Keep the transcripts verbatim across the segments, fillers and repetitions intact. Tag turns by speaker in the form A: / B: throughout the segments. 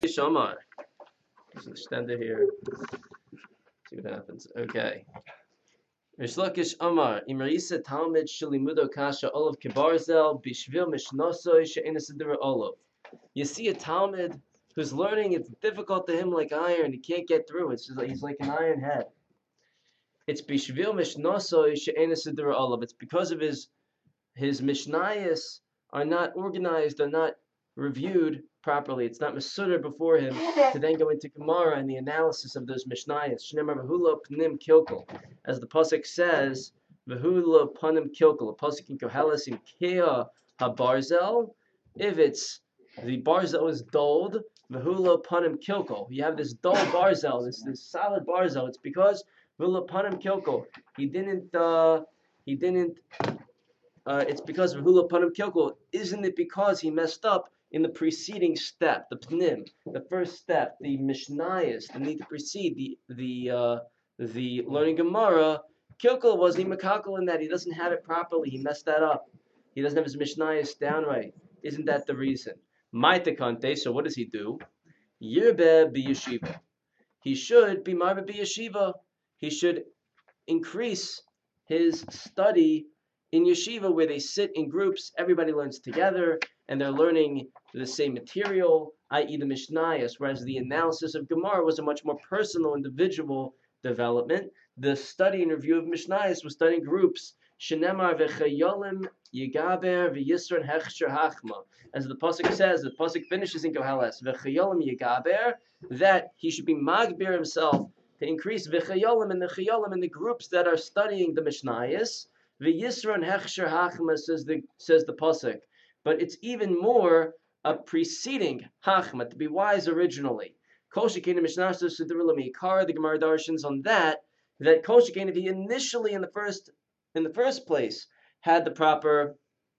A: Shamar. Just extend it here. See what happens. Okay. Rish Lakish Amar, Imarisa Talmud Shalimudo Kasha Olav Kibarzel Bishvil Mishnosoi She'enasidura Olav. You see a Talmud who's learning, it's difficult to him like iron, he can't get through. It's just like he's like an iron head. It's Bishvil Mishnosoi She'enasidura Olav. It's because of his his Mishnayos are not organized, are not reviewed properly. It's not Masudar before him to then go into Gemara and the analysis of those Mishnayos. Shnemar V'hula Pnim Kilkel. As the Pasuk says, V'hula Panim Kilkel. The Pasuk in Koheles in Kea HaBarzel. If it's, the Barzel is dulled, V'hula Panim Kilkel. You have this dull Barzel, this, this solid Barzel. It's because V'hula Panim Kilkel. He didn't, uh, he didn't, Uh, it's because of Hula Panim Kilkel. Isn't it because he messed up in the preceding step, the Pnim, the first step, the Mishnayos, the need to precede the the uh, the learning Gemara? Kilkel was he Makakal in that he doesn't have it properly. He messed that up. He doesn't have his Mishnayos down right. Isn't that the reason? Maitakante. So what does he do? Yirbe b'yeshiva. He should be marbe b'yeshiva. He should increase his study in yeshiva, where they sit in groups, everybody learns together, and they're learning the same material, that is the Mishnayos, whereas the analysis of Gemara was a much more personal, individual development. The study and review of Mishnayos was done in groups. Shenemar v'chayolim yigaber v'yisron hechsher hachma. As the Pasuk says, the Pasuk finishes in Koheles, v'chayolim yigaber, that he should be magbir himself to increase v'chayolim and the chayolim in the groups that are studying the Mishnayos. The Yisron Hechsher Hachma says the says the pasuk, but it's even more a preceding Hachma to be wise originally. Kol Shekein Mishnah Sidurula Meikar, the Gemara darshans on that that Kol Shekein, if he initially in the first in the first place had the proper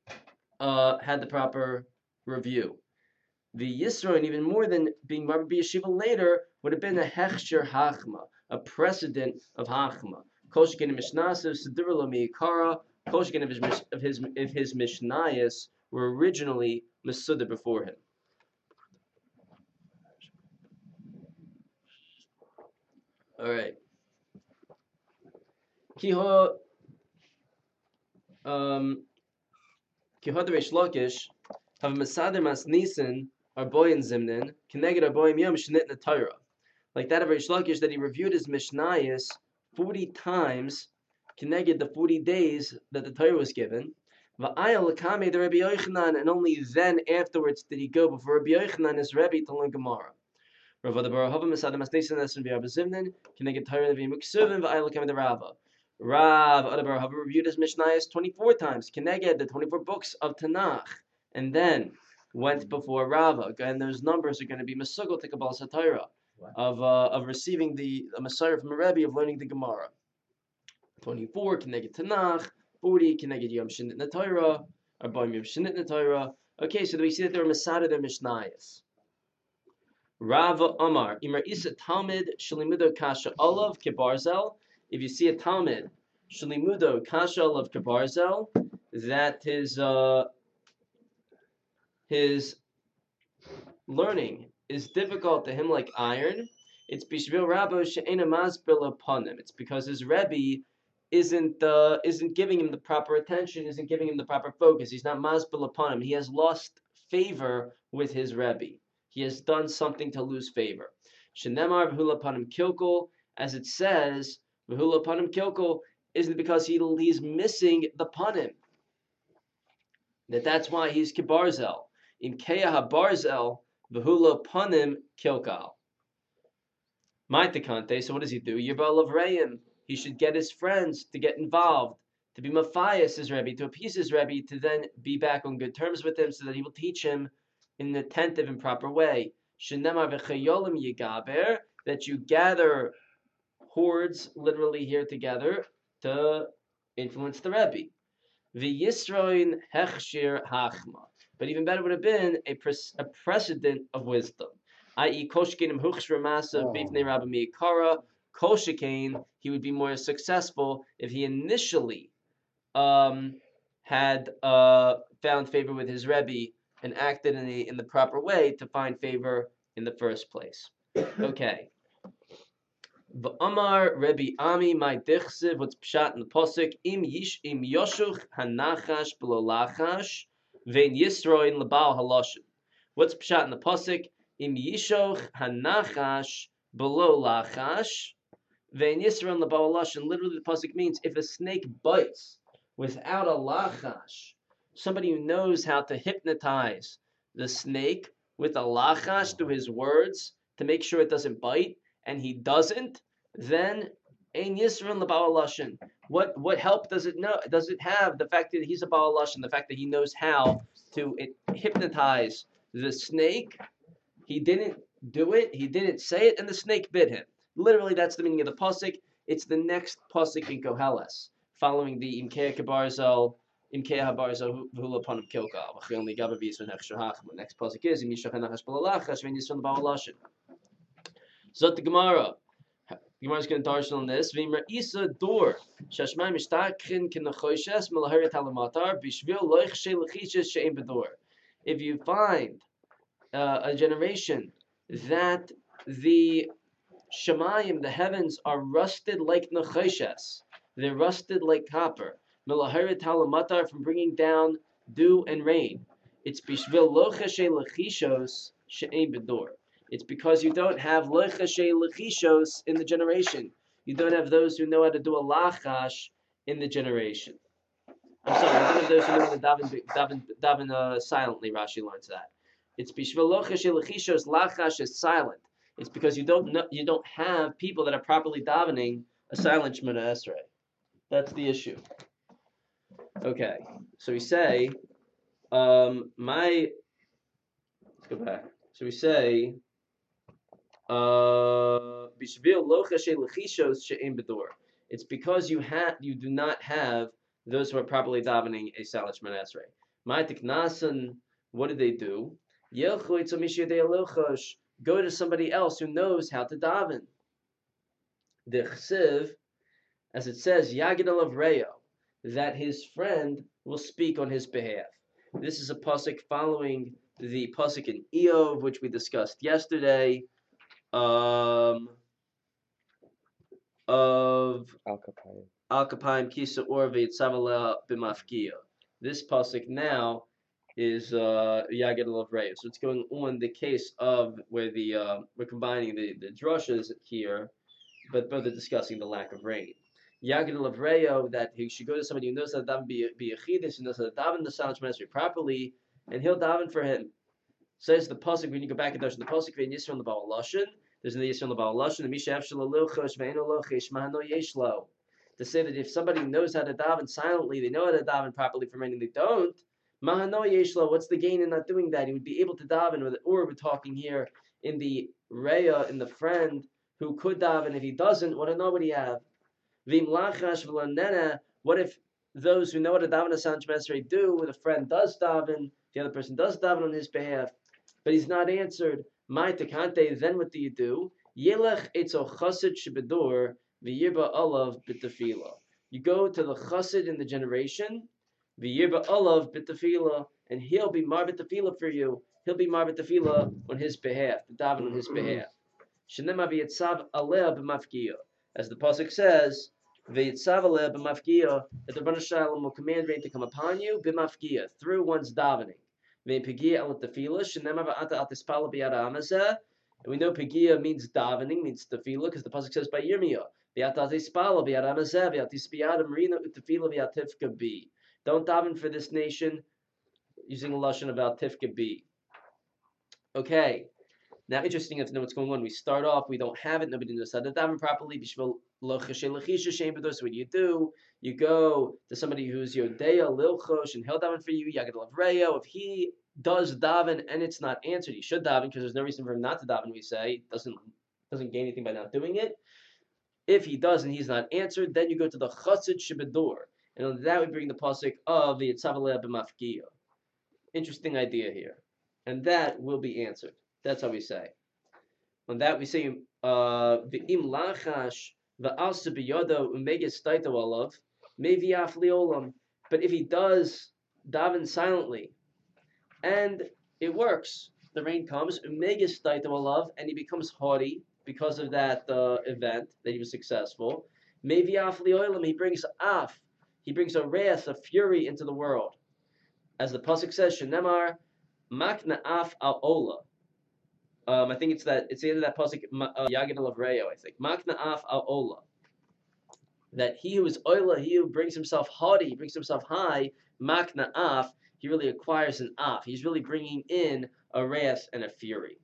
A: uh, had the proper review. The Yisron, even more than being Marba B'Yeshiva later, would have been a Hechsher Hachma, a precedent of Hachma. Koshikin and Mishnasa, Sidurula Meikara, Koshikin of his of his of his Mishnayos were originally Masuda before him. Alright. Kiho um Kiho the Reish Lakish have Masader Mas Nisan Arboy and Zimnin, Keneged Arboy Yom Shnit Torah. Like that of Reish Lakish that he reviewed his Mishnayos forty times, connected the forty days that the Torah was given. And only then afterwards did he go before Rabbi Yochanan his Rebbe to learn Gemara. Rav Adabar reviewed his Mishnayos twenty-four times, connected the twenty-four books of Tanakh, and then went before Rava. And those numbers are going to be Mesugel to Kabbalah Satira. Of uh, of receiving the Messiah from a Rebbe, of learning the Gemara. twenty-four, Keneged Tanakh. forty, Keneged Yom Shinit Natayra. Arbaim Yom Shinit Natayra. Okay, so we see that they were Masada their Mishnayos. Rava Amar, Imar Isa Talmud, Shalimudo Kasha Olav Kebarzel. If you see a Talmud, Shalimudo Kasha Olav Kebarzel, that his, uh, his learning is difficult to him like iron. It's bishvil Rabbo she'ena masbil upon him. It's because his Rebbe isn't uh, isn't giving him the proper attention, isn't giving him the proper focus. He's not masbil upon him. He has lost favor with his Rebbe. He has done something to lose favor. Shenemar v'hula panim kilkel, as it says, v'hula panim kilkel, isn't because he he's missing the panim. That that's why he's kibarzel. In keah habarzel, v'hula panim kilkal. Maitakante, so what does he do? Yibal of Reim. He should get his friends to get involved, to be mafias his Rebbe, to appease his Rebbe, to then be back on good terms with him so that he will teach him in an attentive and proper way. Shenemar v'chayolim yigaber, that you gather hordes, literally here together, to influence the Rebbe. V'yisroin hechshir hachma. But even better would have been a, pres- a precedent of wisdom, that is, Koshkenim Huchshra Masa Bifnei Rabbi Meikara. Koshkein, he would be more successful if he initially um, had uh, found favor with his Rebbe and acted in the in the proper way to find favor in the first place. Okay. V'amar Rebbe Ami my dichsiv, what's pshat in the pasuk, im yish im yoshuch hanachash b'lo lachash vein yisroin lebal haloshin. What's pshat in the pasuk, im yishoch hanachash b'lo lachash vein yisroin lebal haloshin. Literally, the pasuk means if a snake bites without a lachash, somebody who knows how to hypnotize the snake with a lachash through his words to make sure it doesn't bite, and he doesn't, then ein yisron lebal lashon. What what help does it know? Does it have the fact that he's a bal lashon, the fact that he knows how to it, hypnotize the snake? He didn't do it. He didn't say it, and the snake bit him. Literally, that's the meaning of the pasuk. It's the next pasuk in Koheles, following the Imkei Kabarzel. Imkei Habarzel V'Hula Panim Kilka. V'Chilni Gabavis V'Nechshahach. The next pasuk is Im Yishach Hanachash B'Lalachash Vein Yisron Lebal Lashon. Zot the Gemara. The Gemara is going to darshan on this. V'Imra Isa Dor Shashmai Mishtachin Kinachoshes Melaheret Halamatar Bishvil Loich She'Lechishes She'Ein B'Dor. If you find uh, a generation that the Shemayim, the heavens, are rusted like Nachoshes, they're rusted like copper. Melaheret Halamatar, from bringing down dew and rain. It's Bishvil Loich She'Lechishos She'Ein B'Dor. It's because you don't have lochashe lechishos in the generation. You don't have those who know how to do a lachash in the generation. I'm sorry, you don't have those who know how to daven, daven, daven uh, silently. Rashi learns that. It's bishvil lochashe lechishos. Lachash is silent. It's because you don't know, you don't have people that are properly davening a silent Shemona Esrei. That's the issue. Okay, so we say, um, my. Let's go back. So we say. Uh, it's because you have you do not have those who are properly davening a silent Shemona Esrei. Ma'atik nasan, what do they do? Go to somebody else who knows how to daven. The chsiv, as it says, Yagid alav Reo, that his friend will speak on his behalf. This is a pasuk following the pasuk in Eov, which we discussed yesterday. Um, of
B: Al Kapayim.
A: Al Kapayim Kisa Orve Tzavala B'Mafkia. This pasuk now is uh, Yagid alav Reo. So it's going on the case of where the uh, we're combining the the drushes here, but both are discussing the lack of rain. Yagid alav Reo, that he should go to somebody who knows how to daven be be a chiddush, who knows how to daven the silent Shemona Esrei properly, and he'll daven for him. Says the pasuk, when you go back and darshan the pasuk, vein yisron lebal lashon. There's in the yisron lebal lashon. The mishav shalochosh ve'eno lochish mahano yeshlo. To say that if somebody knows how to daven silently, they know how to daven properly for rain, and they don't, mahano yeshlo. What's the gain in not doing that? He would be able to daven. With, or we're talking here in the reya, in the friend who could daven. If he doesn't, what know what he have? Vim lachash v'lanena. What if those who know how to daven a silent Shemona Esrei do, where the friend does daven, the other person does daven on his behalf, but he's not answered? My tekante, then what do you do? Yelech etzo chassid shebedor v'yirba olav b'tefila. You go to the chassid in the generation, v'yirba olav b'tefila, and he'll be mar b'tefila for you. He'll be mar b'tefila on his behalf, the daven on his behalf. Shenema v'yitzav aleh b'mafkiya, as the pasuk says, v'yitzav aleh b'mafkiya, that the Rebbeinu Shalom will command rain to come upon you b'mafkiya, through one's davening. And we know Pegia means davening, means tefillah, because the pasuk says by Yirmiyah, don't daven for this nation, using a lashon about tifka b. Okay, now interesting enough to know what's going on. We start off, we don't have it, nobody knows how to daven properly. So what do you do? You go to somebody who's Yodeya, Lilchosh, and he'll daven for you, Yagid alav Reo. If he does daven and it's not answered, he should daven, because there's no reason for him not to daven, we say. Doesn't doesn't gain anything by not doing it. If he does and he's not answered, then you go to the Chassid Shebedor. And on that we bring the pasuk of the Yitzavaleh b'mafkiya. Interesting idea here. And that will be answered. That's how we say. On that we say, V'im lachash v'alsa b'yodo umeges taito olav meviaf liolam. But if he does daven silently, and it works, the rain comes, umegas love, and he becomes haughty because of that uh, event that he was successful. Maybe af liolam, he brings af, he brings a wrath, a fury into the world. As the pasuk says, shenemar makna af al ola. Um, I think it's that it's the end of that pasuk, uh, Yagid of Reo, I think. Makna af al ola. That he who is oila, he who brings himself haughty, brings himself high, makna af, he really acquires an af. He's really bringing in a wrath and a fury.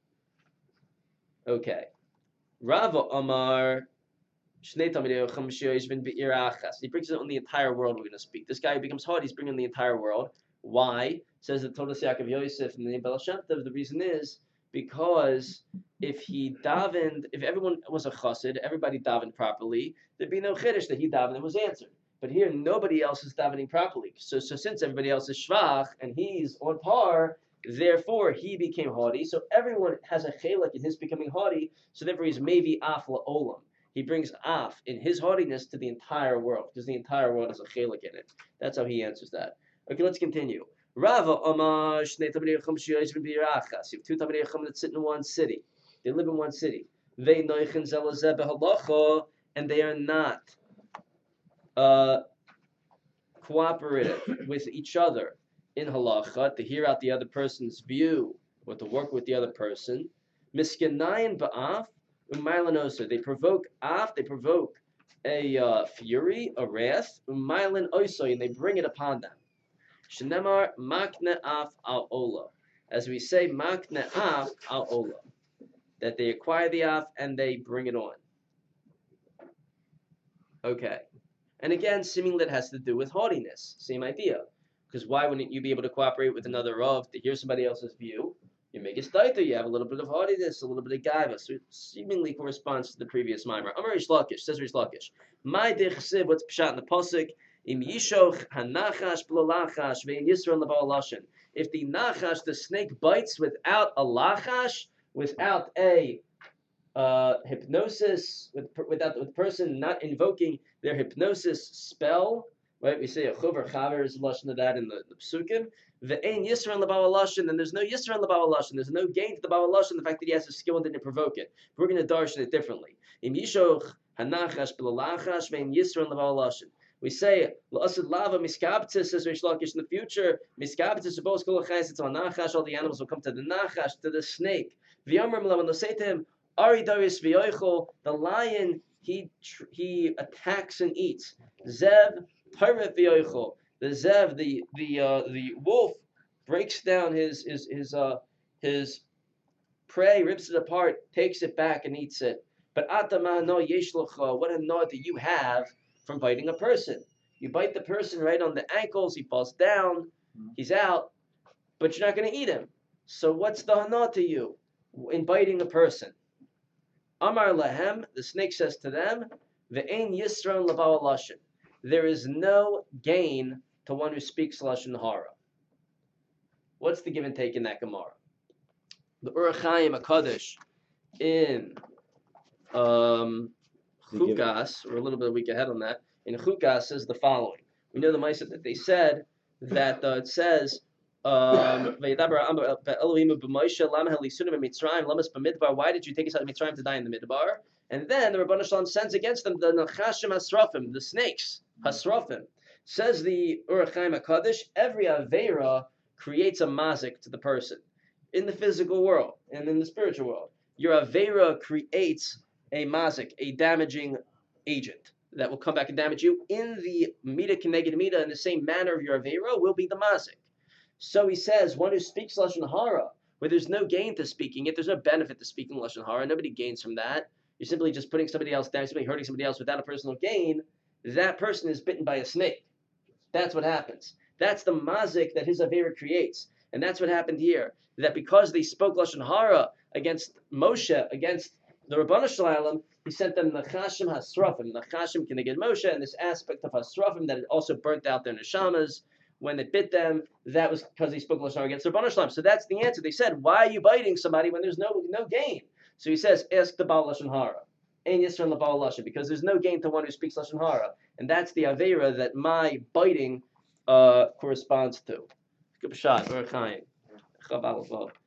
A: Okay. Rava Amar Shnei Talmidei Chacham sheyoshvin be'ir achas. He brings it on the entire world. We're going to speak. This guy who becomes haughty, he's bringing the entire world. Why? Says the Todas Yaakov Yosef and the Baal Shem Tov. The reason is because if he davened, if everyone was a chassid, everybody davened properly, there'd be no chiddush that he davened and was answered. But here, nobody else is davening properly. So, so since everybody else is shvach and he's on par, therefore he became haughty. So everyone has a chelek in his becoming haughty. So therefore he's mevi af la'olam. He brings af in his haughtiness to the entire world because the entire world has a chelek in it. That's how he answers that. Okay, let's continue. Rava Amar Shnei Talmidei Chacham sheyoshvin be'ir achas. You have two Talmidei Chacham that sit in one city. They live in one city. They noichen zelazeh behalacha, and they are not uh, cooperative with each other in halacha to hear out the other person's view or to work with the other person. Miskinayin ba'af u'mailin. They provoke af. They provoke a uh, fury, a wrath, u'mailin oisoi, and they bring it upon them. Shenemar makne af al ola. As we say, makne af al ola. That they acquire the af and they bring it on. Okay. And again, seemingly that has to do with haughtiness. Same idea. Because why wouldn't you be able to cooperate with another Rav to hear somebody else's view? You make a staita, you have a little bit of haughtiness, a little bit of gaiva. So it seemingly corresponds to the previous mimer. Amar Rish Lakish, says Rish Lakish. My dechsiv, what's pshat in the pasuk? Im yishoch hanachash b'lalachash ve'in yisrael l'ba'al lashon. If the nachash, the snake, bites without a lachash, without a uh, hypnosis, with, without the person not invoking their hypnosis spell, right? We say a chover chaver is a lashon of that in the, the psukim. Ve'ein yisrael l'ba'al lashon, and there's no yisrael l'ba'al lashon. There's no gain to the ba'al lashon. The fact that he has a skill and didn't provoke it. We're going to darshan it differently. Im yishoch hanachash b'lalachash ve'ein yisrael l'ba'al lashon. We say la'asad lava miskabtis, says Rish Lakish in the future. Miskabtis supposed kol chayes, it's on nachash. All the animals will come to the nachash, to the snake. V'yamrim la, when they'll say to him, Ari Darius v'yoichol, the lion, he he attacks and eats. Zev Pirate v'yoichol, the Zev, the the uh, the wolf, breaks down his his his uh his prey, rips it apart, takes it back and eats it. But atama no yeshlocha, what a note that you have from biting a person. You bite the person right on the ankles, he falls down, he's out, but you're not going to eat him. So what's the hana to you in biting a person? Amar lahem, the snake says to them, ve'ein yisron l'ba'al lashon. There is no gain to one who speaks lashon hara. What's the give and take in that Gemara? The Ur Chaim HaKadosh in um, Chukas, or a little bit a week ahead on that, in Chukas says the following. We know the Maisa that they said that uh, it says, um, why did you take us out of Mitzrayim to die in the Midbar? And then the Rabbanu Shalom sends against them the Nachashim Hasrafim, the snakes, Hasrafim. Says the Ur Chaim HaKadosh, every Aveira creates a mazik to the person in the physical world and in the spiritual world. Your Aveira creates a mazik, a damaging agent that will come back and damage you. In the Mida Keneged Mida, in the same manner of your Aveira, will be the mazik. So he says, one who speaks Lashon Hara, where there's no gain to speaking it, there's no benefit to speaking Lashon Hara, nobody gains from that. You're simply just putting somebody else down, simply hurting somebody else without a personal gain. That person is bitten by a snake. That's what happens. That's the mazik that his Aveira creates. And that's what happened here. That because they spoke Lashon Hara against Moshe, against the Rabbanu Shalom, he sent them Nachashim Hasrafim. Nachashim Keneged Moshe, and this aspect of Hasrafim that it also burnt out their neshamas when they bit them. That was because they spoke Lashon Hara against the Rabbanu Shalom. So that's the answer. They said, why are you biting somebody when there's no no gain? So he says, ask the Baal Lashon Hara. Ein Yisron l'Baal Lashon, because there's no gain to one who speaks Lashon Hara. And that's the Aveira that my biting uh, corresponds to. Good shot, Ur Chaim.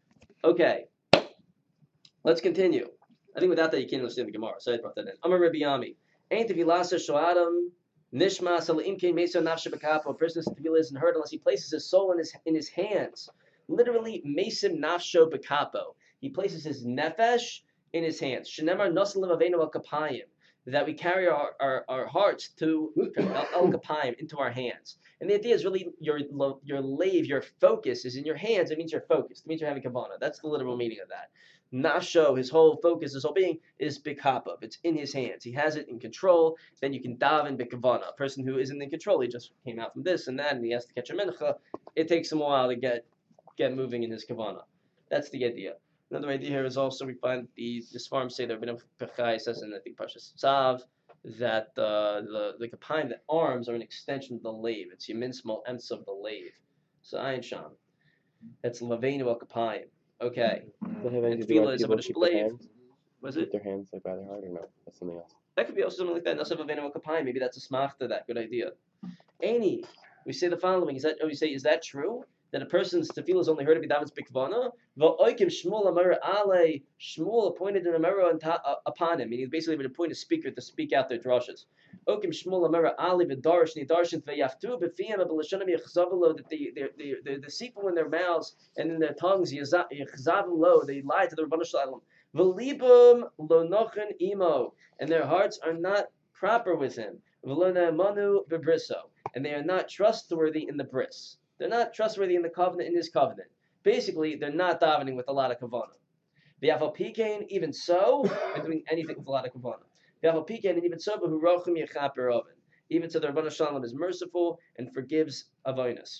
A: Okay, let's continue. I think without that you can't understand the Gemara. So I brought that in. Amar Rabbi Yami. Ain't tevilasa shoadam nishma salim kein meso nafshe bekapo. A person's tefillah isn't heard unless he places his soul in his in his hands. Literally, mesim nafsho bekapo. He places his nefesh in his hands. Shenemar nosalim avenu al kapayim. That we carry our, our, our hearts to el kapayim, into our hands. And the idea is really your your lave, your focus is in your hands. It means you're focused. It means you're having kavanah. That's the literal meaning of that. Nafsho, his whole focus, his whole being is bikapav. It's in his hands. He has it in control. Then you can daven bikavana. A person who isn't in control, he just came out from this and that, and he has to catch a mincha. It takes him a while to get get moving in his kavana. That's the idea. Another idea here is also we find the the Sfarim say that Rabbeinu Pechai says in I think Parshas Tzav that uh, the the kapayim, the arms are an extension of the lave. It's Yamin small ends of the lave. So Ayin Sham. It's Laveinu al kapayim. Okay.
B: Does it have anything
A: And
B: to do
A: tefillah
B: with
A: is
B: people
A: about a
B: keep their
A: shlave.
B: hands?
A: Was
B: Keep
A: it?
B: their hands like by their heart or no? That's something else.
A: That could be also something like that. Nasav Avenu al kapayim. Maybe that's a smach to that. Good idea. Any. We say the following. Is that? Oh, we say is that true? That a person's tefillah is only heard if he davens bikvana. Va'oikim Shmuel amar ale. Shmuel appointed an amara upon him, meaning basically would appoint a speaker to speak out their drushes. Okim Shmuel amara ale v'darish nidarshin v'yaftu b'fiyam b'lashonim yechzavelo, that they they they they're deceitful in their mouths and in their tongues yechzavelo, they lie to the Rebbeinu Shalom. V'libum lo nochen imo, and their hearts are not proper with him. V'lo ne'amanu b'briso, and they are not trustworthy in the bris. They're not trustworthy in the covenant, in his covenant. Basically, they're not davening with a lot of kavanah. The Afal Pikain, even so, and doing anything with a lot of kavanah. The Afal Pikain, and even so, but who rochim yechaper oven. Even so, the Rebbeinu Shalom is merciful and forgives avonos.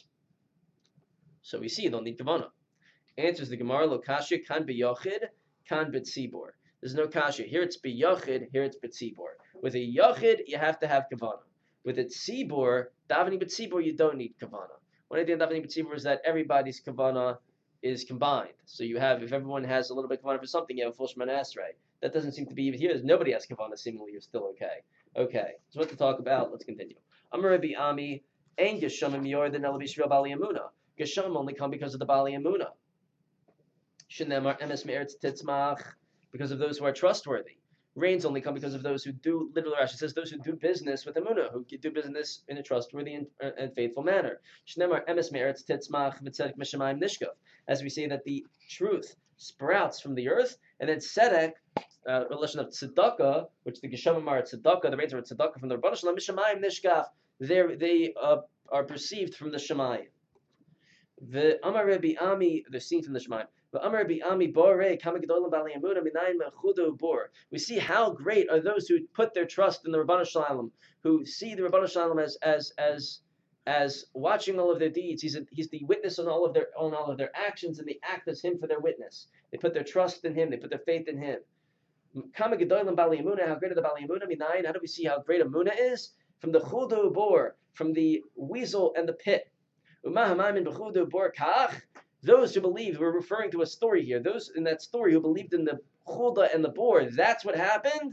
A: So we see you don't need kavanah. Answers the Gemara: Lo kasha kan b'yochid, kan b'tzibor. There's no kasha. Here it's b'yochid, here it's b'tzibor. With a yochid, you have to have kavanah. With a tzibor, davening b'tzibor, you don't need kavanah. One idea of davening b'tzibor is that everybody's kavanah is combined. So you have, if everyone has a little bit of kavanah for something, you have a full Shemana Esrei. That doesn't seem to be even here. As nobody has kavanah, seemingly you're still okay. Okay, so what to talk about? Let's continue. Amar Rabbi Ami, ein geshamim yor than el b'shvil bali amuna. Geshamim only come because of the bali amuna. Shenemar emes me'eretz titzmach, because of those who are trustworthy. Rains only come because of those who do, literally Rashi says, those who do business with Emunah, who do business in a trustworthy and, uh, and faithful manner. Shnemar emes me'eretz titzmach v'tzedek mishamayim nishkav. As we say that the truth sprouts from the earth, and then tzedek, uh, relation of tzedakah, which the Geshamim are tzedakah, the rains are tzedakah from the Rebbeinu Shalom, mishamayim nishkav. They uh, are perceived from the Shemayim. The Amar Rabbi Ami, they're seen from the Shemayim. We see how great are those who put their trust in the Rebbeinu Shalom, who see the Rebbeinu Shalom as as as as watching all of their deeds. He's a, he's the witness on all of their on all of their actions, and they act as him for their witness. They put their trust in him. They put their faith in him. How great are the Bali Emunah? How do we see how great Emunah is? From the Chudu Bor, from the weasel and the pit. Those who believe, we're referring to a story here, those in that story who believed in the chuda and the boar, that's what happened?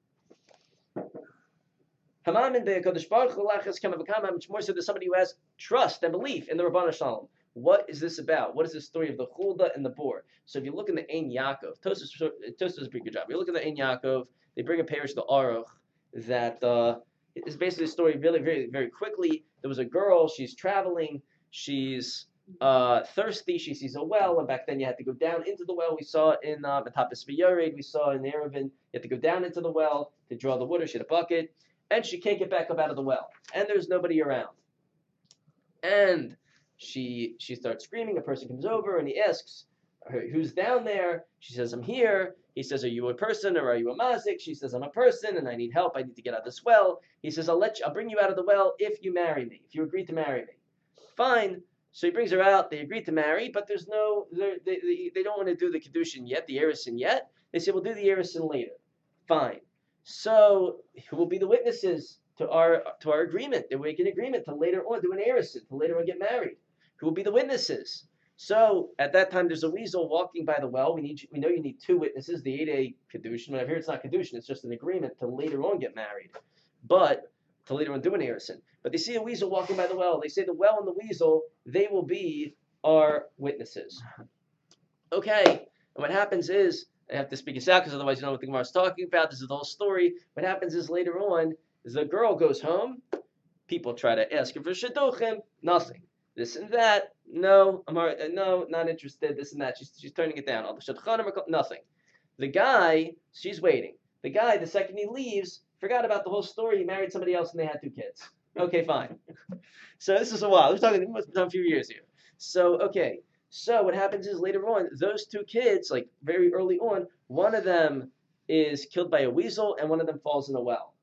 A: Much more so than somebody who has trust and belief in the Rebbeinu Shalom. What is this about? What is the story of the chuda and the boar? So if you look in the Ein Yaakov, Tosfos does a pretty good job. You look in the Ein Yaakov, they bring a parish to Aruch that uh, is basically a story really, very, very quickly. There was a girl, she's traveling, she's Uh, thirsty, she sees a well, and back then you had to go down into the well. We saw it in uh, Matapis V'Yared, we saw in Erevin, you had to go down into the well to draw the water. She had a bucket, and she can't get back up out of the well, and there's nobody around. And she she starts screaming. A person comes over, and he asks her, who's down there? She says, I'm here. He says, are you a person, or are you a mazik? She says, I'm a person, and I need help. I need to get out of this well. He says, I'll let you, I'll bring you out of the well if you marry me, if you agree to marry me. Fine. So he brings her out. They agree to marry, but there's no, they, they, they don't want to do the kedushin yet, the erison yet. They say, we'll do the erison later. Fine. So who will be the witnesses to our to our agreement? They make an agreement to later on do an erison, to later on get married. Who will be the witnesses? So at that time, there's a weasel walking by the well. We need, we know you need two witnesses. The eight a kedushin. When I hear it's not kedushin, it's just an agreement to later on get married, but to later on do an erison. But they see a weasel walking by the well. They say the well and the weasel, they will be our witnesses. Okay, and what happens is, I have to speak this out because otherwise you don't know what the Gemara is talking about. This is the whole story. What happens is later on, the girl goes home. People try to ask her for shidduchim. Nothing. This and that. No, I'm alright. No, not interested. This and that. She's she's turning it down. All the shidduchim are nothing. The guy, she's waiting. The guy, the second he leaves, forgot about the whole story. He married somebody else and they had two kids. Okay, fine. So this is a while. We're talking. We must have done a few years here. So okay. So what happens is later on, those two kids, like very early on, one of them is killed by a weasel and one of them falls in a well.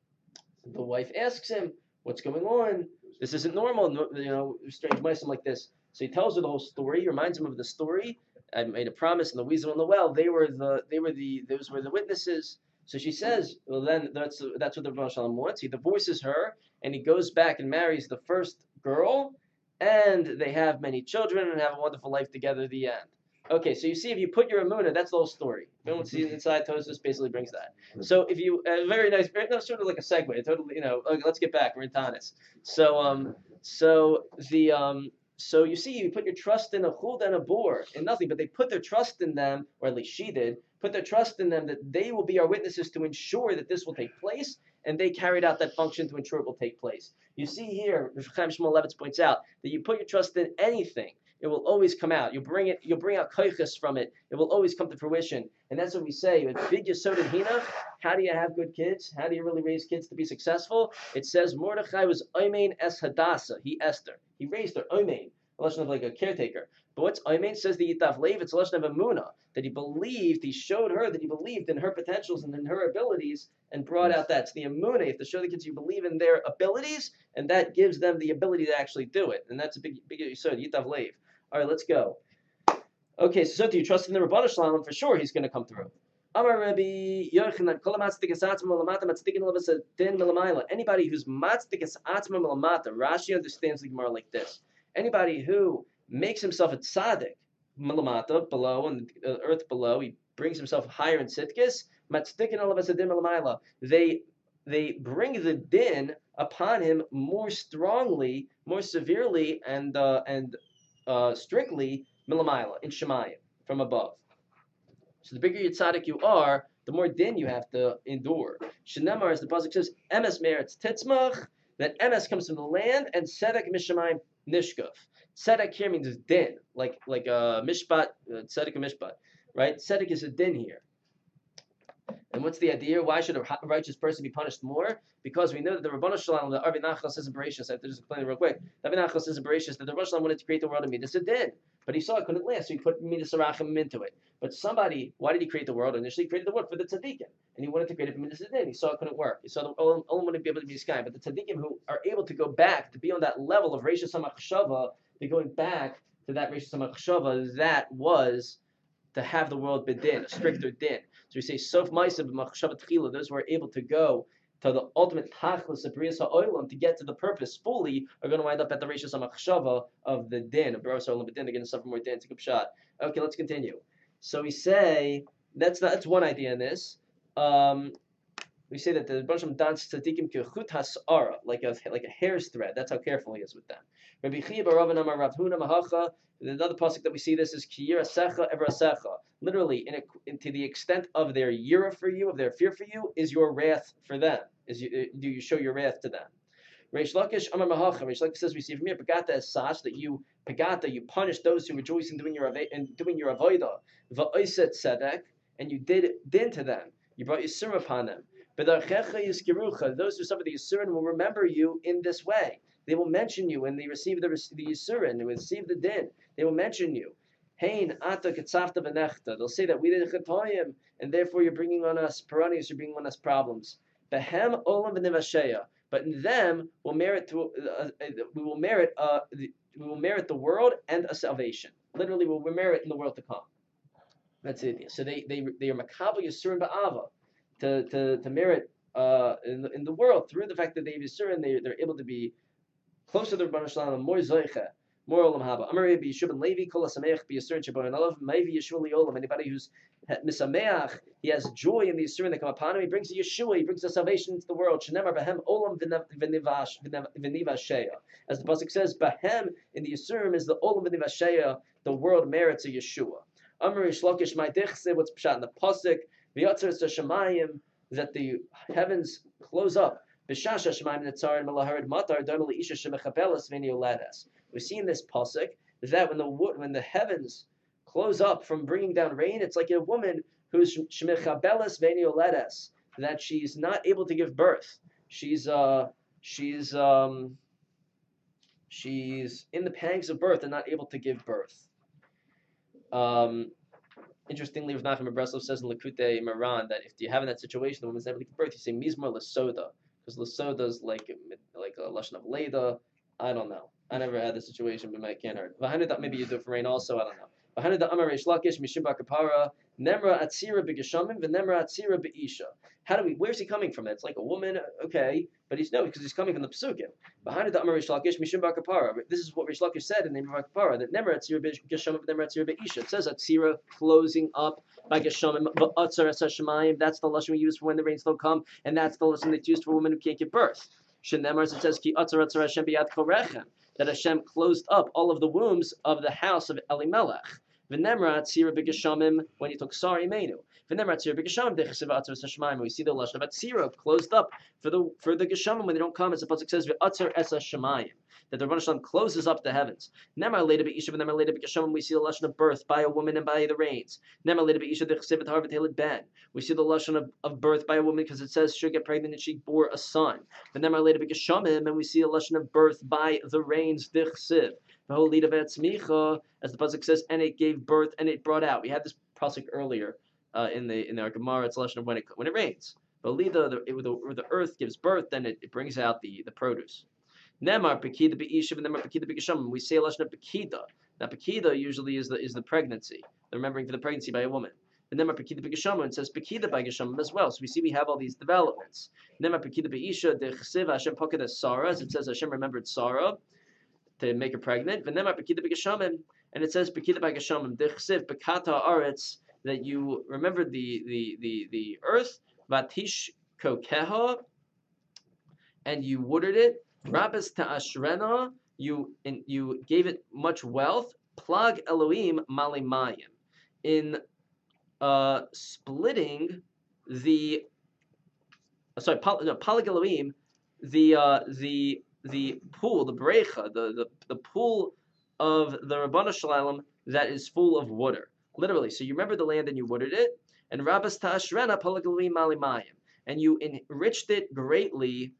A: The wife asks him, "What's going on? This isn't normal. You know, strange mice like this." So he tells her the whole story. He reminds him of the story. I made a promise, and the weasel and the well, they were the, they were the, those were the witnesses. So she says, "Well, then that's that's what the Rebbe Shalom wants." He divorces her, and he goes back and marries the first girl. And they have many children and have a wonderful life together at the end. Okay, so you see, if you put your emunah, that's the whole story. If you don't see it inside, Tosfos basically brings that. So if you, uh, very nice, very, no, sort of like a segue, totally, you know, okay, let's get back, we're in Tanis. So, um, so the, um, so you see, you put your trust in a chulda and a bor, in nothing, but they put their trust in them, or at least she did, put their trust in them that they will be our witnesses to ensure that this will take place, and they carried out that function to ensure it will take place. You see here, Chaim Shmuel Levitz points out that you put your trust in anything, it will always come out. You'll bring it. You'll bring out koiches from it. It will always come to fruition. And that's what we say. With big yesod and hina, how do you have good kids? How do you really raise kids to be successful? It says Mordechai was oimein es Hadassah. He Esther. He raised her oimein, a lesson of like a caretaker. But what's oimein says the Yitaf Lev. It's a lesson of emunah, that he believed. He showed her that he believed in her potentials and in her abilities, and brought out that. It's the emunah. You have to show the kids you believe in their abilities, and that gives them the ability to actually do it. And that's a big, big yesod. Yitaf Lev. All right, let's go. Okay, so, so do you trust in the Rabbanu Shalom? For sure, he's going to come through. Amar Rabbi Yochanan, kol matzdikas atzma l'mata matzdikin l'vasa din l'mayla. Anybody who's matzdikas atzma l'mata, Rashi understands the Gemara like this. Anybody who makes himself a tzaddik, l'mata, below, and the earth below, he brings himself higher in tzidkis, matzdikin l'vasa din l'mayla. They they bring the din upon him more strongly, more severely, and uh, and Uh, strictly milamayla in Shemayim from above. So the bigger your tzaddik you are, the more din you have to endure. Shenemar, as the pasuk says, emes meretz titzmach, that emes comes from the land, and tzedek mishamayim nishkuf. Tzedek here means din, like like a uh, mishpat, uh, tzedek a mishpat, right? Tzedek is a din here. And what's the idea? Why should a righteous person be punished more? Because we know that the Rabbanu Shalom, the Arvi Nachal says in Bereshis, I have to just explain it real quick. The Arvi Nachal says in Bereshis that the Rabbanu Shalom wanted to create the world of Midas Adin, but he saw it couldn't last, so he put Midas Arachim into it. But somebody, why did he create the world? Initially, he created the world for the Tzaddikim, and he wanted to create it for Midas Adin. He saw it couldn't work. He saw the Olam wouldn't be able to be sky, but the Tzaddikim who are able to go back, to be on that level of Reishis HaMachshava, they're going back to that Reishis HaMachshava, that was to have the world bedin, a stricter din. So we say, Sof Ma'aseh b'machshava tchila, those who are able to go to the ultimate tachlis of Brias HaOlam, to get to the purpose fully, are going to wind up at the Reishis HaMachshava of the din, of Brias HaOlam bedin. They're going to suffer more din. Take a shot. Okay, let's continue. So we say, that's not, that's one idea in this. Um, we say that the bunch of dance tzaddikim kechut hasara, like a like a hair's thread. That's how careful he is with them. Rabbi Chia bar Rav Amar Rav Huna Mahacha. Another pasuk that we see this is ki yirasecha evrasecha. Literally, in, a, in to the extent of their yira for you, of their fear for you, is your wrath for them. Is you, do you show your wrath to them? Reish Lakish Amar Mahacha. Reish Lakish says we see from here pagata as sash, that you pagata you punish those who rejoice in doing your in doing your avodah va'oset tzedek, and you did din to them. You brought yisur upon them. But those who suffer the Yisurin will remember you in this way. They will mention you when they receive the the Yisurin, they receive the din. They will mention you. Hein ata ketzafta v'nechta. They'll say that we did chatoyim, and therefore you're bringing on us piranhas, you're bringing on us problems. Behem olam v'nivasheya. But in them will merit to, uh, we will merit uh, the, we will merit the world and a salvation. Literally, we will merit in the world to come. That's the idea. So they they they are makabel Yisurin ba'ava. To, to, to merit uh, in, the, in the world through the fact that they have Yisurin, they, they're able to be closer to the Rabbanu Shalom, more Zoicha, more Olam Haba. Amar Rabbi Yeshua ben Levi, Kol HaSameach b'Yisurin Shabbon Olav, Meivi Yeshua li'olam. Anybody who's Misameach, he has joy in the Yisurin that come upon him, he brings Yeshua, he brings the salvation into the world. Shenemar Bahem Olam v'nivasheya. As the pasuk says, Bahem in the Yisurim is the Olam v'nivasheya, the world merits a Yeshua. Amar Rish Lakish my dichse. What's pshat in the pasuk? V'yatzer shemayim, that the heavens close up. B'shasha shemayim netzar and malaharid matar dama leisha shemechabelas v'nioledes. We see in this pasuk that when the when the heavens close up from bringing down rain, it's like a woman who's shemechabelas v'nioledes, that she's not able to give birth. She's uh she's um she's in the pangs of birth and not able to give birth. Um, interestingly, Rav Nachman Breslov says in Likutei Moharan that if you have in that situation, the woman's never to give birth, you say mizmor lesoda, because lesoda is like like a lashon of leda. I don't know. I never had this situation, but I can't hurt. Maybe you do it for rain also. I don't know. How do we? Where's he coming from? It's like a woman, okay, but he's no, because he's coming from the Pesukim. This is what Rish Lakish said in the name of Kapara, that Nemra Atzira Geshamim, Nemra Atzira Be'isha. It says Atzira closing up by Geshamim, but Atzar Esashamayim. That's the lashon we use for when the rains don't come, and that's the lashon that's used for women who can't give birth. Shenemar, it says Ki Atzar Atzar Hashem B'yad Korechem, that Hashem closed up all of the wombs of the house of Elimelech. V'nemra Atzira B'Geshamim, when he took Sar Imenu. V'nemra Atzira B'Geshamim Dechasiv Atzar Esashamayim. We see the lashon of Atzira closed up for the for the Geshamim when they don't come. As the pasuk says V'Atzar Esashamayim, that the Rebbeinu Shalom closes up the heavens. Nemar Leda B'Isha, Nemar Leda B'Geshamim. We see the lashon of birth by a woman and by the rains. Nemar Leda B'Isha Dechasiv Har V'Teled Ben. We see the lashon of, of birth by a woman because it says she'll get pregnant and she bore a son. V'nemar Leda B'Geshamim, and we see the lashon of birth by the rains Dechasiv. As the pasuk says, and it gave birth and it brought out. We had this pasuk earlier uh, in the in the Gemara. It's a lesson of when it when it rains. But the the, the the earth gives birth, then it, it brings out the, the produce. Nemar pekida be'ishav and nemar pekida be'geshamim. We say a lesson of pekida. Now pekida usually is the is the pregnancy, the remembering for the pregnancy by a woman. And nemar pekida be'geshamim, it says pekida by geshamim as well. So we see we have all these developments. Nemar pekida be'isha dechsev Hashem paked as Sarah, as it says Hashem remembered Sarah to make her pregnant. And it says Bekida by Geshamim, Dechsiv Bekata Aretz, that you remembered the the the the earth, Vatish Kokeha, and you watered it. Rabas Ta'ashrena, you and you gave it much wealth. Plag Elohim Malimayim, in uh, splitting the sorry, no, Plag Elohim, the uh, the the pool, the brecha, the, the, the pool of the Rabbanu Shalom that is full of water. Literally. So you remember the land and you watered it, and Rabbas Ta'ashrena Palagalim Malimayim, and you enriched it greatly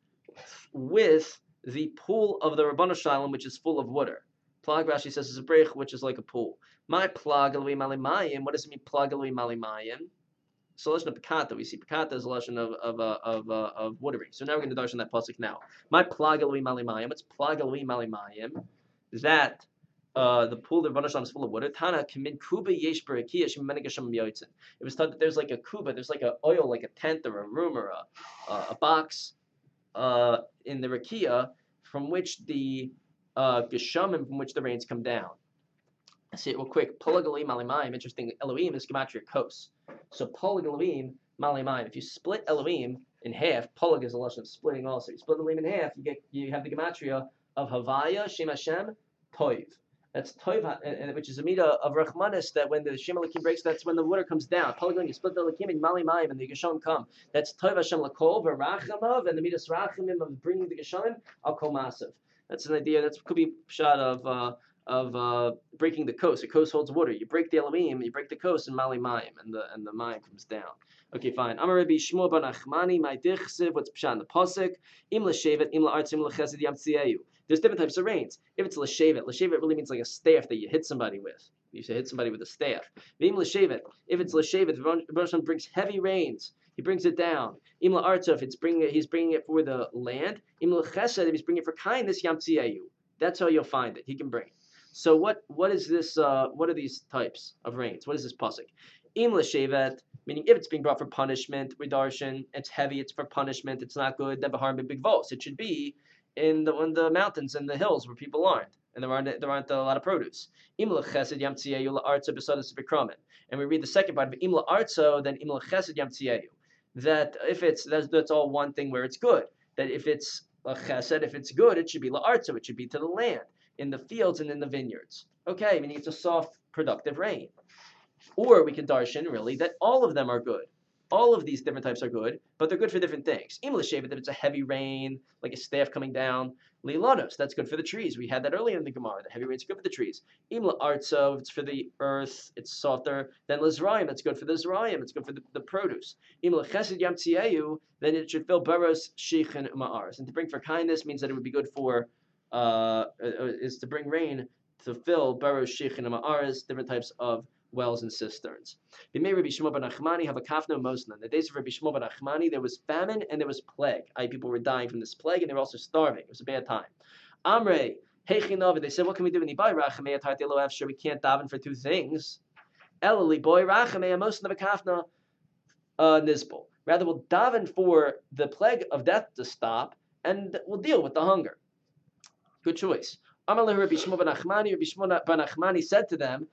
A: with the pool of the Rabbanu Shalom, which is full of water. Plag Rashi says is a brecha, which is like a pool. My Plagalim Malimayim, what does it mean Plagalim Malimayim? So lashon of pekata, we see pekata is a lashon of of uh, of uh, of watering. So now we're going to darshan that pasuk now. My plagalui malimayim. It's plagalui malimayim. That uh, the pool of Rebbeinu Shalom is full of water. Tana kimin kuba yesh berakia shemenegasham yotzin. It was thought that there's like a kuba, there's like a oil, like a tent or a room or a uh, a box uh, in the rakia from which the uh, geshamim, from which the rains come down. I see it real quick. Plagalui malimayim. Interesting. Elohim is gematria kos. So Polig Elohim, Malimayim. If you split Elohim in half, Polig is a lesson of splitting also. You split Elohim in half, you get you have the gematria of Havaya, Shem Hashem, Toiv. That's Toiv, and which is a midah of Rachmanis, that when the Shem Elohim breaks, that's when the water comes down. Polig Elohim, you split the Elohim in Malimayim, and the Geshamim come. That's Toiv Hashem Lakov, Rachamav, and the midas Rachamim of bringing the Geshamim, Al Kol Massive. That's an idea. That could be a shot of. Uh, of uh, breaking the coast. The coast holds water. You break the Elohim, you break the coast, and Mali Mayim, and the and the Mayim comes down. Okay, fine. Amar Rabbi Shmuel bar Nachmani, my dichsiv, what's pshat in the pasuk? Im l'shevet, im la'artz, im l'chesed yamtzieyu. There's different types of rains. If it's l'shevet, l'shevet really means like a staff that you hit somebody with. You should hit somebody with a staff. Im l'shevet, if it's l'shevet, the Rebbeinu brings heavy rains. He brings it down. Im la'artz, if it's bringing it, he's bringing it for the land. Im l'chesed, if he's bringing it for kindness, yamtzieyu. That's how you'll find it. He can bring it. So what what is this? Uh, what are these types of rains? What is this pasuk? Im l'shevet, meaning if it's being brought for punishment, redarshan, it's heavy, it's for punishment, it's not good. Then bahar big vos. It should be in the in the mountains and the hills where people aren't, and there aren't there aren't a lot of produce. Im l'chesed yamtzieyu la'artza b'sadas b'kramen. And we read the second part of im la'artzo, then im l'chesed yamtzieyu. That if it's that's, that's all one thing where it's good. That if it's a chesed, if it's good, it should be la'artzo. It should be to the land, in the fields and in the vineyards. Okay, meaning it's a soft, productive rain. Or we can darshan really that all of them are good. All of these different types are good, but they're good for different things. English if it's a heavy rain, like a staff coming down. Lilanos, that's good for the trees. We had that earlier in the Gemara. The heavy rain's good for the trees. Imla artso, it's for the earth, it's softer. Then lizrayim, it's good for the zrayim, it's good for the, the produce. Imla chesed yamtzieyu, then it should fill baros sheichin ma'aris. And to bring for kindness means that it would be good for, uh, is to bring rain to fill baros sheichin ma'aris, different types of wells and cisterns. The Rabbi Shmuel ben Achmani have a kafno mosna. In the days of Rabbi Shmuel ben Achmani, there was famine and there was plague. I, people were dying from this plague and they were also starving. It was a bad time. Amre, Hechinov, they said, what can we do in the boy rachamei atarti lo afshir? We can't daven for two things. Elali boy rachamei mosna of a kafna nizbol. Rather, we'll daven for the plague of death to stop and we'll deal with the hunger. Good choice. Amalei Rabbi Shmuel ben Achmani, Rabbi Shmuel ben Achmani said to them,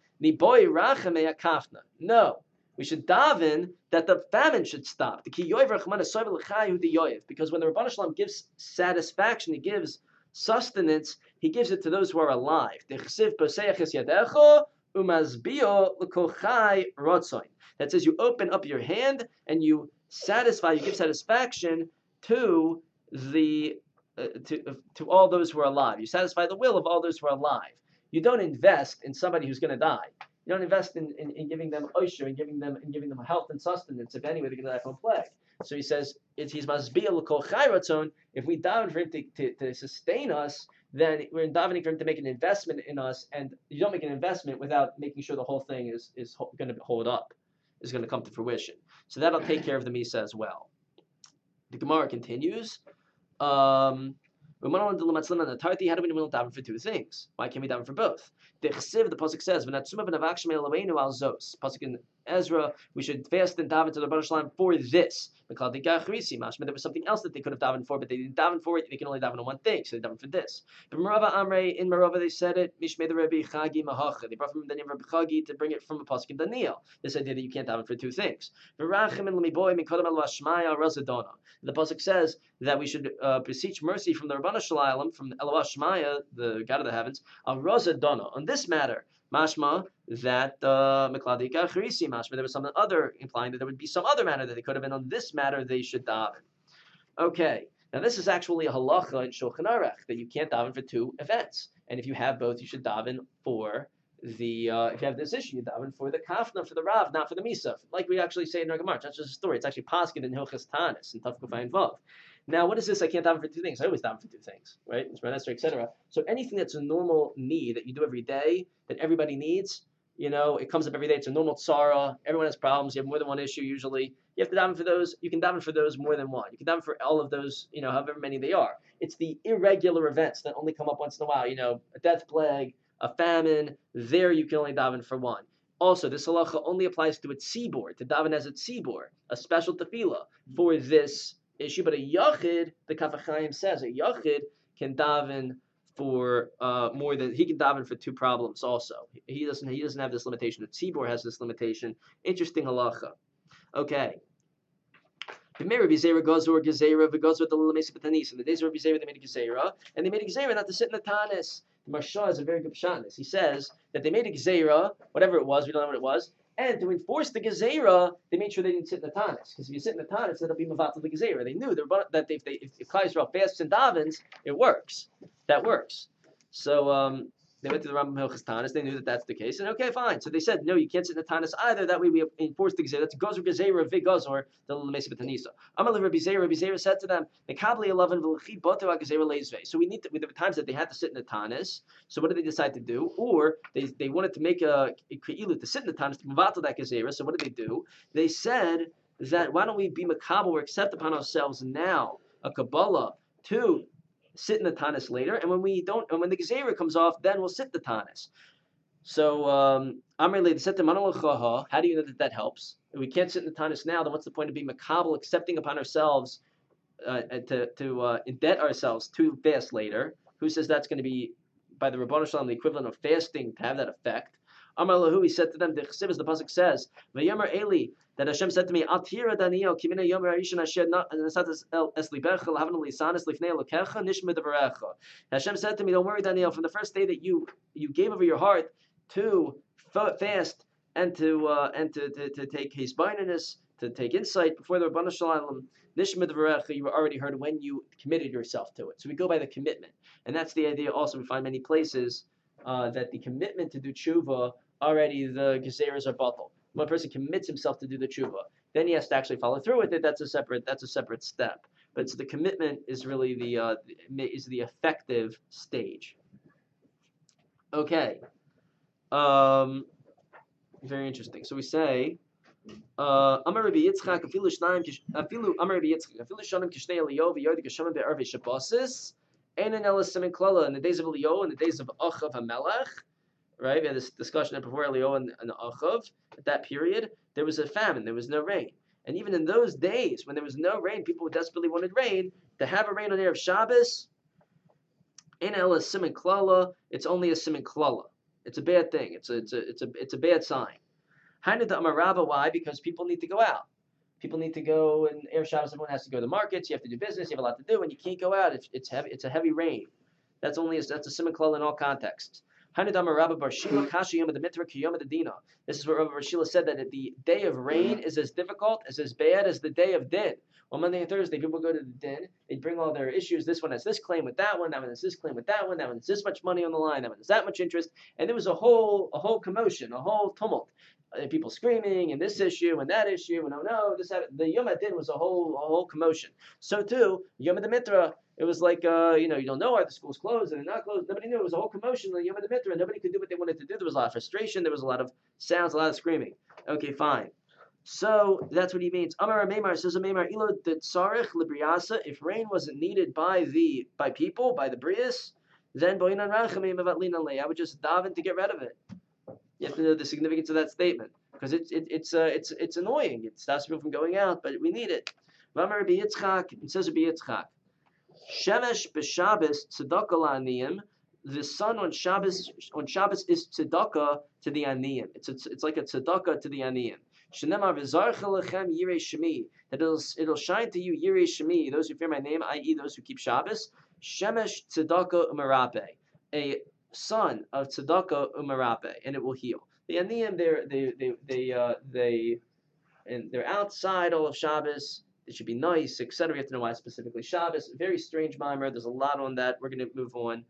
A: no, we should daven that the famine should stop. Because when the Rebbeinu Shalom gives satisfaction, he gives sustenance, he gives it to those who are alive. That says you open up your hand and you satisfy, you give satisfaction to the uh, to uh, to all those who are alive. You satisfy the will of all those who are alive. You don't invest in somebody who's going to die. You don't invest in, in, in giving them oisher and giving them and giving them health and sustenance. If anyway, they're going to die from a plague. So he says, it's he's masbiyah l'kol chayratzon. If we daven for him to, to, to sustain us, then we're davening for him to make an investment in us. And you don't make an investment without making sure the whole thing is is going to hold up, is going to come to fruition. So that'll take care of the misa as well. The Gemara continues. Um, How do we daven for two things? Why can't we daven for both? The pasuk says, pasuk in Ezra, we should fast and daven to the Rebbeinu Shalom for this. There was something else that they could have davened for, but they didn't daven for it. They can only daven on one thing, so they daven for this. But Merava Amrei, in Merava they said it, Mishmei the Rebbe Chagi Mahacha. They brought from the name of Rebbe Chagi to bring it from a pasuk in Daniel. This idea that you can't daven for two things. The pasuk says that we should uh, beseech mercy from the Rebbeinu Shalom, from Eloah Shmaya, the God of the heavens, of Raza Dona. On this matter, mashma that Mekladi uh, Kachrisi mashma there was some other implying that there would be some other matter that they could have been on this matter they should daven. Okay, now this is actually a halacha in Shulchan Aruch that you can't daven for two events, and if you have both, you should daven for the uh, if you have this issue, you daven for the kafna, for the rav, not for the misa, like we actually say in our Gemara. It's not just a story; it's actually paskin in Hilchas Tanis and Taf Kufay Vav. Now, what is this? I can't daven for two things. I always daven for two things, right? It's Manesser, et cetera. So anything that's a normal need that you do every day, that everybody needs, you know, it comes up every day. It's a normal tzara. Everyone has problems. You have more than one issue usually. You have to daven for those. You can daven for those more than one. You can daven for all of those, you know, however many they are. It's the irregular events that only come up once in a while. You know, a death plague, a famine. There you can only daven for one. Also, this halacha only applies to a tzibor, to daven as a tzibor, a special tefillah for this issue, but a yachid, the Kaf HaChaim says, a yachid can daven for uh, more than he can daven for two problems. Also, he doesn't. He doesn't have this limitation. The tzibor has this limitation. Interesting halacha. Okay. The Rabbi Zera goes or Gezerah, but goes with the little Mesa Batanis. In the days of Rabbi Zera, they made a Gezerah, and they made a Gezerah not to sit in the Tanis. The Marsha is a very good pshat. He says that they made a Gezerah, whatever it was, we don't know what it was. And to enforce the Gezerah, they made sure they didn't sit in the Tanis. Because if you sit in the Tanis, it'll be Mavatal the Gezerah. They knew that if they if, if Klal Yisrael fasts and davens, it works. That works. So um, they went to the Rambam Hilchas Tanis. They knew that that's the case. And okay, fine. So they said, no, you can't sit in the Tanis either. That way we enforce the Gezerah. That's Gozor Gezerah, Vig Gozor, the Lemesa B'Tanisa. Amal Rabbi Zera, Rabbi Zera said to them, so we need to, there were times that they had to sit in the Tanis. So what did they decide to do? Or they, they wanted to make a, a Keilu to sit in the Tanis, to Mavatal that Gezerah. So what did they do? They said that why don't we be Makabal or accept upon ourselves now a Kabbalah to sit in the Tanis later, and when we don't, and when the Gezerah comes off, then we'll sit the Tanis. So, um, Amrei, they said to Manalachaha, how do you know that that helps? If we can't sit in the Tanis now, then what's the point of being Makabal, accepting upon ourselves uh, to to uh, indebt ourselves to fast later? Who says that's going to be, by the Rebbeinu Shalom, the equivalent of fasting to have that effect? Amar Lahu, he said to them, the Chesiv, as the pasuk says, V'yomer Eli, that Hashem said to me, Al tira Daniel, kimina yomer Arishan Asher nasat es libecha lahavnu lisanis lifnei Elokecha nishma devarecha. Hashem said to me, don't worry, Daniel, from the first day that you you gave over your heart to fast and to uh, and to, to, to take his bindiness, to take insight before the Rabbanu Shalom. Nishmad Varecha, you already heard when you committed yourself to it. So we go by the commitment, and that's the idea. Also, we find many places uh, that the commitment to do tshuva already the gezeras are batal. When a person commits himself to do the tshuva, then he has to actually follow through with it. That's a separate that's a separate step. But so the commitment is really the uh, is the effective stage. Okay. Um, very interesting. So we say, uh, Amar Rabbi Yitzchak, afilu shnayim, afilu Amar Rabbi Yitzchak, afilu shanim kishnei Eliyahu v'yardi kashamim be'arvei Shabbosis, einen elas simin klala in the days of Eliyahu, in the days of Achav HaMelech, right? We had this discussion before Eliyahu and, and Achav. At that period, there was a famine, there was no rain. And even in those days, when there was no rain, people desperately wanted rain. To have a rain on Erev Shabbos, ein elas simin klala, it's only a simin klala. It's a bad thing. It's a it's a it's a it's a bad sign. Hainu da Amar Rabba, why? Because people need to go out. People need to go, and Erev Shabbos, everyone has to go to the markets. You have to do business. You have a lot to do, and you can't go out. It's it's heavy. It's a heavy rain. That's only a, that's a siman klal in all contexts. Hainu da Amar Rabba bar Shila kasha yom the mitra ki yom the dina. This is what Rabbi Bar Shila said, that the day of rain is as difficult, as as bad as the day of din. On Monday and Thursday, people go to the din. They bring all their issues. This one has this claim with that one. That one has this claim with that one. That one has this much money on the line. That one has that much interest. And there was a whole a whole commotion, a whole tumult. Uh, people screaming, and this issue, and that issue, and oh no, this happened. The Yom HaDin was a whole a whole commotion. So too, Yom HaMitra, it was like, uh, you know, you don't know, are the schools closed, and they're not closed. Nobody knew. It was a whole commotion. The Yom HaMitra, nobody could do what they wanted to do. There was a lot of frustration. There was a lot of sounds, a lot of screaming. Okay, fine. So that's what he means. Amar Meimar says, Meimar ilo de tzarech libriasa. If rain wasn't needed by the by people, by the brias, then boinan rachamim avatlin lei. I would just daven to get rid of it. You have to know the significance of that statement, because it's it, it's uh, it's it's annoying. It stops people from going out, but we need it. Amar Rabbi Yitzchak, it says Rabbi Yitzchak, shemesh b'Shabbos tzedakah la'aniyim. The sun on Shabbos on Shabbos is tzedakah to the aniyim. It's it's, it's like a tzedakah to the aniyim. Shenemar v'zarcha lechem yirei shemi, that it'll it'll shine to you yirei shemi, those who fear my name, that is, those who keep Shabbos. Shemesh tzedakah umarape, a son of tzedakah umarape, and it will heal. The aniyim, they're they they they uh, they and they're outside all of Shabbos. It should be nice, et cetera. You have to know why specifically Shabbos. Very strange mimer. There's a lot on that. We're going to move on.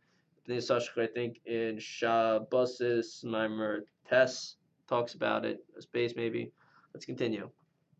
A: I think in Shabbosis mimer Tess talks about it. A space maybe. Let's continue.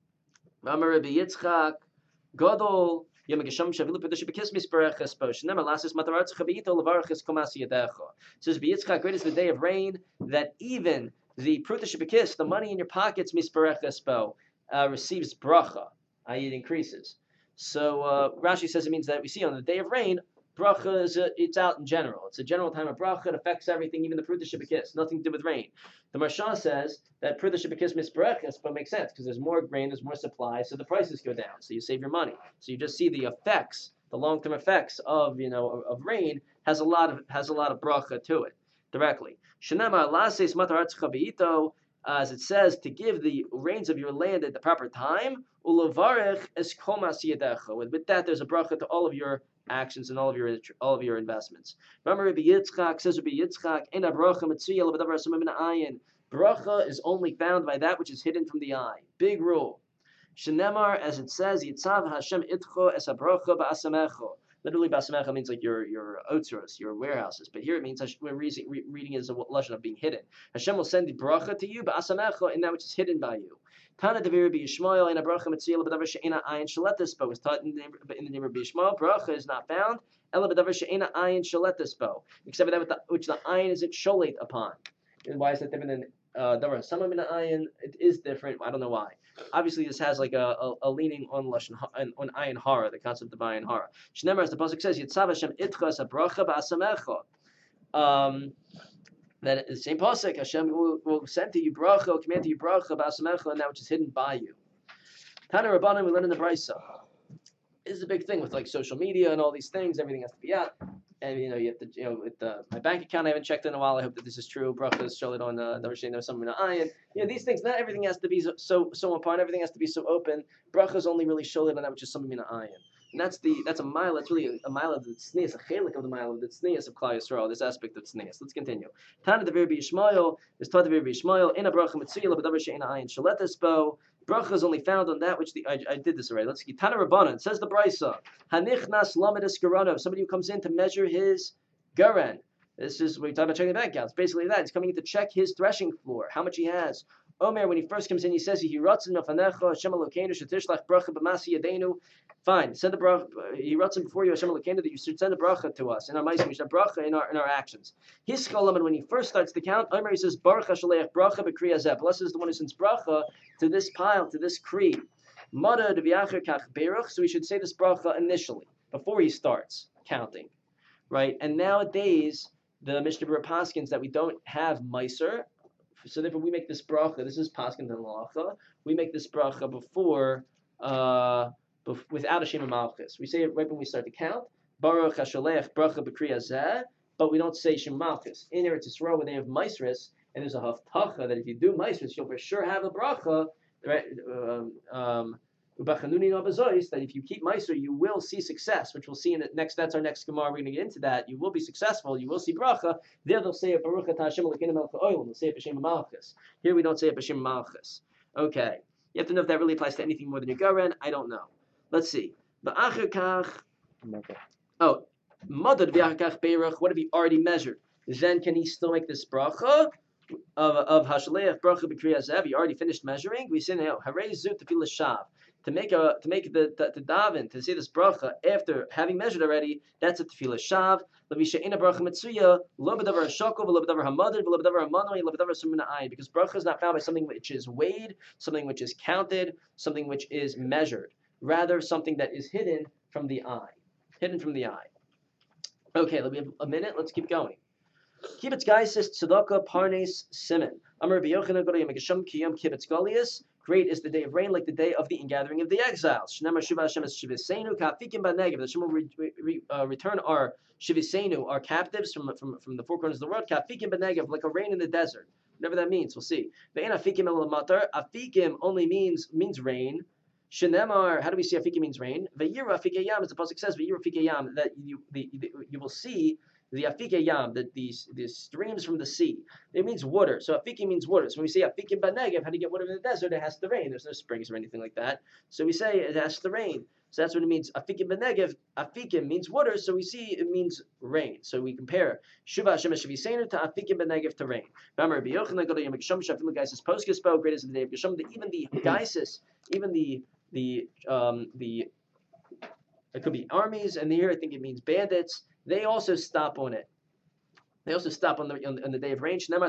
A: Amar Rabbi Yitzchak, Gadol, Yom HaGesham Shavilu Pedush Bekis Mispereches Po. Shenemar Lasis Mataratz Chavito Levarachis Komas Yadecha. Says Rabbi Yitzchak, great is the day of rain, that even the Prudish Bekis, the money in your pockets, Mispereches Po, uh, receives bracha, that is, it increases. So uh, Rashi says it means that we see on the day of rain, bracha is a, it's out in general. It's a general time of bracha. It affects everything, even the Pruta Shebekis. Nothing to do with rain. The Marsha says that Pruta Shebekis misberechas, but makes sense because there's more rain, there's more supply, so the prices go down. So you save your money. So you just see the effects, the long-term effects of you know of, of rain has a lot of has a lot of bracha to it directly. Shenema lases mataratz chavito, as it says, to give the rains of your land at the proper time. Ulevarech es kol masiyadecha. With that, there's a bracha to all of your actions and all of your all of your investments. Remember, Rabbi Yitzchak says, Rabbi Yitzchak, "En bracha mitzuyah le'davar asumim min ha'ayin." Bracha is only found by that which is hidden from the eye. Big rule. Shenemar, as it says, Yitzav Hashem itcho es bracha ba'asamecho. Literally, ba'asamecha means like your your otzeros, your warehouses. But here it means we're reading, reading it as a lashon of being hidden. Hashem will send the bracha to you ba'asamecha in that which is hidden by you. Tana Devir Rabbi Yishmael in a bracha mitzuyah le'davar she'ena ayin shaletis bo was taught in the name in the name of Rabbi Yishmael. Bracha is not found ela b'davar she'ena ayin shaletis bo, except for that which the ayin isn't sholate upon. And why is that different than uh, davar samam in ayin? It is different. I don't know why. Obviously, this has like a, a, a leaning on lashon on ayin hara, the concept of ayin hara. Shneimar, as the pasuk says, Yitzav Hashem itcha es bracha ba'asamecha. Um. That the same pasuk, Hashem will, will send to you bracha, will command to you bracha, ba'asamecha, and that which is hidden by you. Tana Rabbanim, we learn in the Brisa. This is a big thing with like social media and all these things. Everything has to be out, and you know you have to, you know, with the, my bank account, I haven't checked in a while. I hope that this is true. Bracha is show it on the Darshan. There's something in the ayin. You know these things. Not everything has to be so so, so upon. Everything has to be so open. Bracha is only really show it on that which is something in the ayin. And that's the that's a mile. That's really a, a mile of the tznius, a chelik of the mile of the tznius of Klal Yisrael. This aspect of tznius. Let's continue. Tana the Virbi Yishmael is taught the Virbi Yishmael in a bracha mitzuyah lebadavar she'ena ayin shaletes bo. Bracha is only found on that which the I, I did this already. Let's see. Tana Rabbanan says the Brisa. Hanichnas lamidus garano. Somebody who comes in to measure his garan. This is we talk about checking the bank accounts. Basically that he's coming in to check his threshing floor, how much he has. Omer, when he first comes in, he says, "He ratzin ofanecha Hashem Elokeinu shetishlach bracha b'masi yadenu." Fine, send the bracha. He ratzin before you Hashem Elokeinu that you should send a bracha to us in our ma'asim, we should have bracha in our in our actions. His cholam, when he first starts to count, Omer, he says, "Baruch Hashaleach bracha b'kri hazeh." Blessed is the one who sends bracha to this pile, to this kri. Mada deviacher kach beruch. So he should say this bracha initially before he starts counting, right? And nowadays the Mishnah Berurah paskins that we don't have meiser. So therefore, we make this bracha. This is paskin and halacha. We make this bracha before, uh, bef- without a shema malchus. We say it right when we start to count. Baruch Hashalech bracha b'kri hazeh, but we don't say shema malchus. In Eretz Yisrael, where they have meisris, and there's a haftacha that if you do meisris, you'll for sure have a bracha. Right? Um, um, that if you keep meiser, you will see success, which we'll see in the next. That's our next gemara. We're going to get into that. You will be successful. You will see bracha. There they'll say a baruch atah Hashem Elokeinu melech ha'olam. They'll say it b'shem malchus. Here we don't say it b'shem malchus. Okay, you have to know if that really applies to anything more than your garan. I don't know. Let's see. Ba'acher kach. Oh, madad v'acher kach beirach. What if he already measured? Then can he still make this bracha of of hashaleach bracha b'kri hazeh? He already finished measuring. We say now harei zut tefillah shav. To make a to make the the, the daven to say this bracha after having measured already, that's a tefillah shav. Levisha ina bracha mitzuya lo b'davar shakov lo b'davar hamadid lo b'davar hamanoi lo b'davar sumina ayin, because bracha is not found by something which is weighed, something which is counted, something which is measured. Rather, something that is hidden from the eye, hidden from the eye. Okay, let me have a minute. Let's keep going. Kibbutz gaisis tzedakah parnes simen. Amar b'yochanan go to yom gesham kiyom kibbutz galius. Great is the day of rain, like the day of the ingathering of the exiles. Shnemar Shiva Hashem es shivisenu kafikim b'negev. The Hashem will re, re, uh, return our shivisenu, our captives from, from from the four corners of the world. Kafikim b'negev, like a rain in the desert. Whatever that means, we'll see. Ve'en afikim el matar. Afikim only means means rain. Shnemar, how do we see afikim means rain? Ve'yira afikei yam, as the pasuk says, ve'yira afikei yam, that you the, the, you will see the afikei yam, that these these streams from the sea. It means water. So afikim means water. So when we say afikim b'negev, how do you get water in the desert? It has to rain. There's no springs or anything like that. So we say it has to rain. So that's what it means. Afikim b'negev. Afikim means water. So we see it means rain. So we compare Shuva Hashem Shavisenu to afikim b'negev to rain. Remember, B'yochanan go to Yom Gesham Shafilu Gaisis Post Gespo. Great is the day of Gesham. Even the Gaisis, even the the um the it could be armies, and here I think it means bandits. They also stop on it. They also stop on the on, on the day of rain. As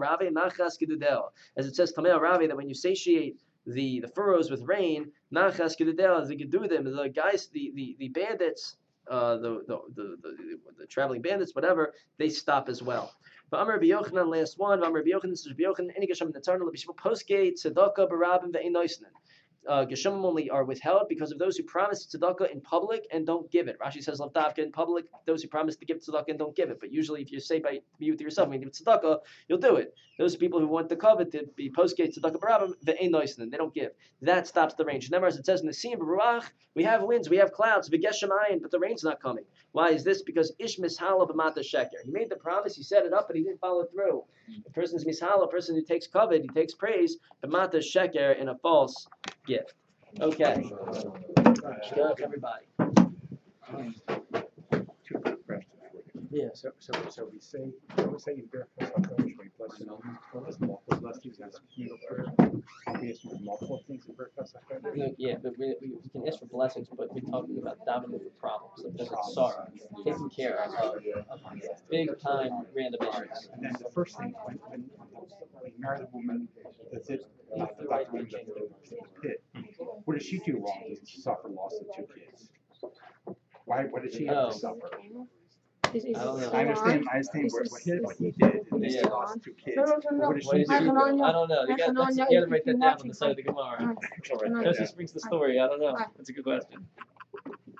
A: it says, Tamei Rave, that when you satiate the, the furrows with rain, nachas kedudel, the gedudim, the guys, the the, the bandits, uh, the, the, the, the the traveling bandits, whatever, they stop as well. But Amar B'Yochanan, last one. Amar B'Yochanan says B'Yochanan, any Gesham Netzarna L'Bishvil Postgate Tzedakah Barabim Ve'Einoisnen. Uh, Geshamim only are withheld because of those who promise tzedakah in public and don't give it. Rashi says lavdavka in public, those who promise to give tzedakah and don't give it. But usually, if you say by you to yourself, I mean, give tzedakah, you'll do it. Those people who want the covet to be postgate tzedakah barabim, ve'ein noisnin, they don't give. That stops the rain. Never, as it says in the Siyam Baruch, we have winds, we have clouds, v'geshem ayin, but the rain's not coming. Why is this? Because ish mishala b'mata sheker. He made the promise, he set it up, but he didn't follow through. A person's mishala, a person who takes covet, he takes praise, b'mata sheker, in a false gift. Okay. Good, everybody.
C: Um, two quick questions for you.
A: Yeah.
C: So, so, so we say, so we say in Berachos HaKodesh, we bless the Lord, there's multiple blessings, that's communal prayer. We ask for multiple things in Berachos HaKodesh.
A: No, yeah, but we, we can ask for blessings, but we're talking about davening for problems, because it's sorrow, taking care of, of big time random issues.
C: And then the first thing, when, when we marry the woman, that's it, not the doctor in the pit. What did she do wrong to suffer loss of two kids? Why? What did she have
A: Oh.
C: to suffer?
D: Is, is
A: I don't know.
D: it
C: I understand. I understand what, what, he, what he did, and
A: Yeah.
C: he lost two kids.
D: No, no, no, no.
C: What did
A: What
C: she
A: is
C: do?
A: it? I
D: Hananya.
A: don't know. You got, let's,
D: Hananya,
A: you gotta
D: if
A: write that
D: you're
A: down on
D: watching
A: the side of the Gemara.
D: Alright.
C: All right,
A: Josie
C: yeah.
A: brings the story. I don't know. That's a good question.